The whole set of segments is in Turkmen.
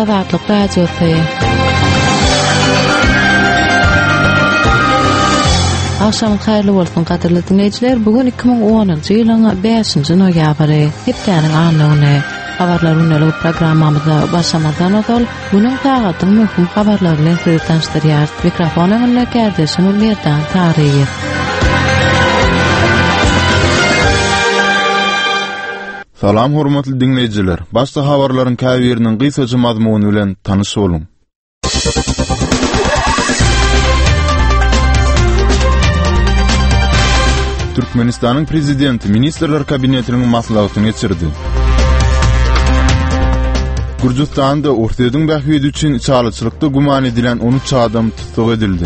Azadlyk Radiosu. Akşam hayırlı bolsun gaderly dinleyijiler. Bugün 2010-njy ýylyň 5-nji noýabry. Hepdeniň anyny habarlar unalyp programmamyza başlamadan öňe bunyň tagatyň möhüm habarlary bilen sizi tanıştyrýar. Mikrofony öňünde gärdeşim Merdan Taryýew. Salam hormatly dinleyijiler. Başda habarlaryň käbiriniň gysaça mazmuny bilen tanyş bolun. Türkmenistanyň prezidenti Ministrler Kabinetiniň maslahatyny geçirdi. Gürjistanda ortadyň bähwidi üçin çalyçylykda guman edilen 13 adam tutuk edildi.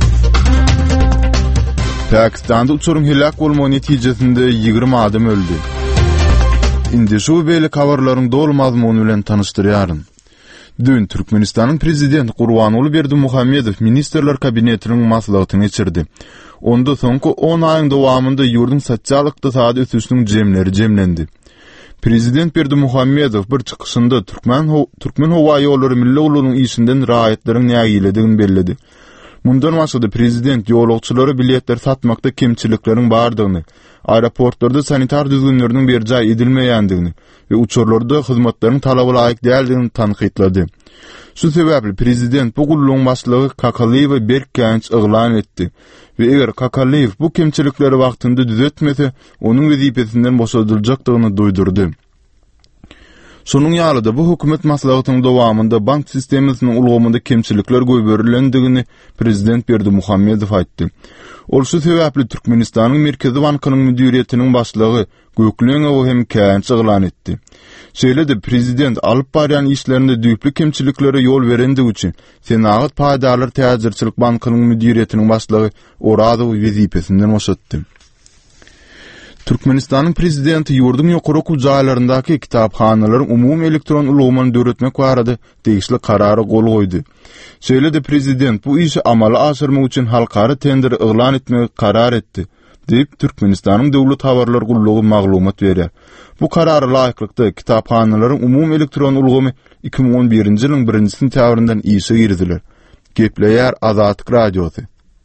Pakistanda uçurum helak bolma netijesinde 20 adam öldü. Indi şu beýle habarlaryň dol mazmuny bilen tanıştyrýaryn. Dün Türkmenistanyň prezidenti Gurbanuly Berdimuhammedow Ministrler Kabinetiniň maslahatyny geçirdi. Onda soňky 10 aýyň dowamında ýurdun sosial-ykdysady ösüşiniň jemleri jemlendi. Prezident Berdimuhammedow bir çykyşynda Türkmen howa ýollary milli ulunyň işinden raýatlaryň nägiledigini bellädi. Mundan maksady prezident ýolagçylary biletler satmakda kemçilikleriň bardygyny, aeroportlarda sanitar düzgünleriniň berjä edilmeýändigini we uçurlarda hyzmatlaryň talaby laýyk däldigini tanqidlady. Şu sebäpli prezident bu gullugyň başlygy Kakaliýew Berkänç yglan etdi we eger Kakaliýew bu kemçilikleri wagtynda düzeltmese, onuň wezipesinden boşadyljakdygyny duýdurdy. Şonuň ýalyda bu hökümet maslahatynyň dowamında bank sisteminyň ulgamynda kemçilikler göýberilenddigini prezident Berdimuhammedow aýtdy. Ol şu sebäpli Türkmenistanyň Merkezi Bankynyň müdiriýetiniň başlygy Gökleňew hem Känç yglan etdi. Şeýle-de prezident alyp barýan işlerinde düýpli kemçiliklere ýol berendigi üçin Senagat paýdarlar täzirçilik bankynyň müdiriýetiniň başlygy Oradow wezipesinden boşatdy. Türkmenistanyň prezidenti ýurdun ýokary jaýlaryndaky kitaphanalaryň umumy elektron ulgamany döretmek barada degişli karary gol goýdy. Şeýle-de prezident bu işi amala aşyrmak üçin halkara tender yglan etmegi karar etdi, diýip Türkmenistanyň döwlet habarlar gullugy maglumat berýär. Bu karary laýyklykda kitaphanalaryň umumy elektron ulgamy 2011-nji ýylyň 1-nji sentýabryndan işe girdiler. Gepleýär Azadlyk Radiosu.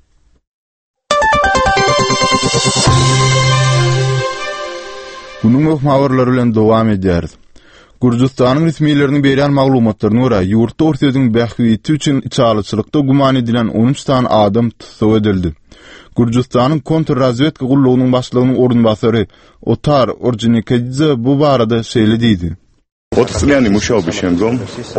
Bunun habarlary bilen dowam edýäris. Gürjistanyň resmiýetleriniň berýän maglumatlaryna görä, ýurtda ortadyň bähwidi üçin çalyçylykda guman edilen 13 tane adam tutuk edildi. Gürjistanyň kontrrazvedka gullugynyň başlygynyň orunbasary Otar Orjinikadze bu barada şeýle diýdi. 4 წლიანი მუშაობის შემდგომ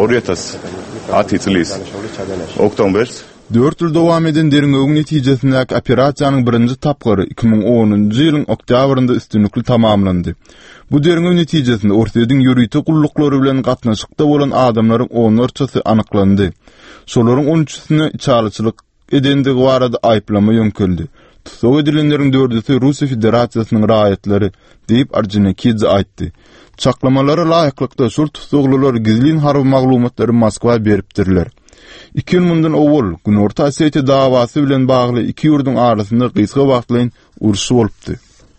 2010 წლის ოქტომბერს 4 ýyl dowam eden deriňöwüň netijesindäki operasiýanyň birinji tapgary 2010-njy ýylyň oktýabrynda üstünlikli tamamlandy. Bu deriňöw netijesinde ortadyň ýuridik gulluklary bilen gatnaşykda bolan adamlaryň 10-çysy anyklandy. Şolaryň 13-sini çalyçylyk edendigi barada aýplama ýönkildi. Tutuk edilenleriň 4-si Russiýa Federasiýasynyň raýatlary diýip Orjinikadze aýtdy. Çaklamalary laýyklykda şu tutuklular gizlin harby maglumatlary Moskwa beripdirler. 2 ýyl mundan owul Günorta Osetiýa dawasy bilen bagly iki ýurdun arasynda gysga wagtlaryň uruşy bolupdy.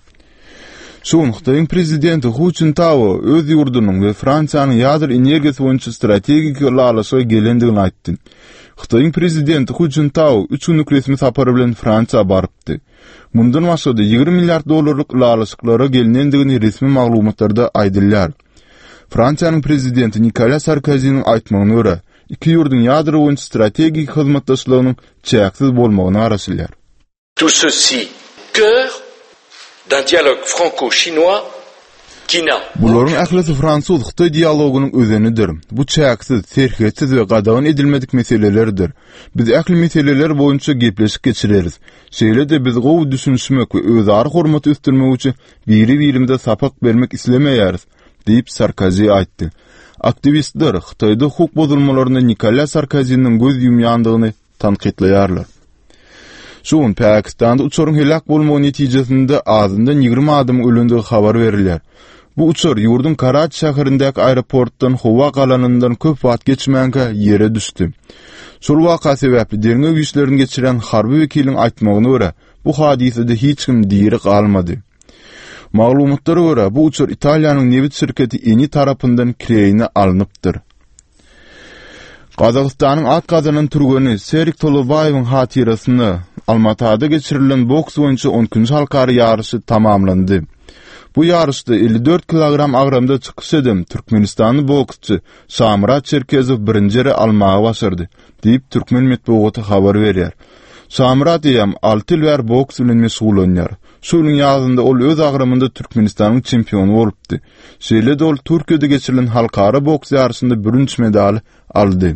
Şoň Xitoýyň prezidenti Hu Jintao öz ýurdunyň we Fransiýanyň ýadyr energiýasy boýunça strategik ýolalaşyga gelendigini aýtdy. Xitoýyň prezidenti Hu Jintao 3 günlük resmi sapary bilen Fransiýa barypdy. Mundan maksady 20 milliard dollarlyk ýolalaşyklara gelenendigini resmi maglumatlarda aýdylýar. Fransiýanyň prezidenti Nicolas Sarkozynyň aýtmagyna görä, iki ýurdun ýadyr boýunça strategik hyzmatdaşlygynyň çäksiz bolmagyny araşdyrýar. Tout ceci cœur d'un dialogue franco-chinois qui n'a. Bularyň ählisi Fransuz-Xitoy dialogunyň özenidir. Bu çäksiz, serhetsiz we gadawan edilmedik meselelerdir. Biz ähli meseleler boýunça gepleşip geçireriz. Şeýle-de biz gowy düşünmek we özara hormaty üstünmek üçin biri-birimizde sapak bermek islemeýäris, diýip Sarkozy aýtdy. Aktivistler Xitoyda hukuk bozulmalaryna Nicolas Sarkozynyň göz ýumýandygyny tanqidleýärler. Şoň Pakistanda uçuryň helak bolmagy netijesinde azyndan 20 adam ölendigi habar berilýär. Bu uçur ýurdun Karachi şäherindäki aeroportdan howa galanyndan köp wagt geçmänkä ýere düşdi. Şol waka sebäpli deriňe güýçlerini geçiren harby wekiliň aýtmagyna görä, bu hadisede hiç kim diýeri galmady. Maglumatlara görä, bu uçur Italiýanyň Nevit şirketi Eni tarapyndan kireyine alınıpdyr. Qazaqstanyň at gazanan türgeni Serik Tolobayewiň hatirasyny Almatada geçirilen boks boýunça 10-njy halkary ýarysy tamamlandy. Bu ýarışda 54 kilogram agramda çykyş eden Türkmenistanyň boksçy Samrat Çerkezow birinjeri almagy başardy, diýip Türkmen medeniýeti habar berýär. Samrat ýam 6 ýyl bäri boks bilen meşgulanýar. Şunyň ýazynda ol öz agramynda Türkmenistanyň çempionu bolupdy. Şeýle-de ol Türkiýede geçirilen halkara boks ýarysynda birinji medal aldy.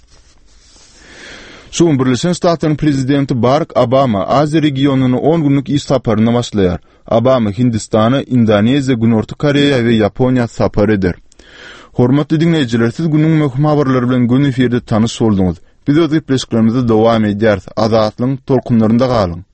Şuň Birleşen Ştatlaryň prezidenti Barack Obama Aziýa regionuny 10 günlük iş saparyna başlaýar. Obama Hindistana, Indoneziya, Günorta Koreya we Yaponiýa sapar eder. Hormatly dinleýijiler, siz günüň möhüm habarlary bilen gün eferde tanyş boldyňyz. Biz öz gepleşiklerimizi dowam edýäris. Azatlyň tolkunlarynda galyň.